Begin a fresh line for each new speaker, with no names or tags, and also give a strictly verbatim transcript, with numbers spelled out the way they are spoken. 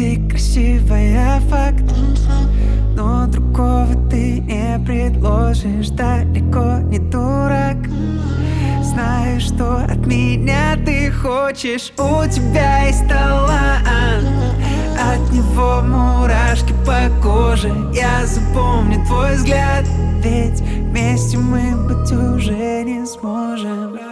ты красивая, факт, но другого ты не предложишь. Далеко не дурак, знаю, что от меня ты хочешь. У тебя есть талант, от него мурашки по коже. Я запомню твой взгляд, ведь вместе мы быть уже не сможем.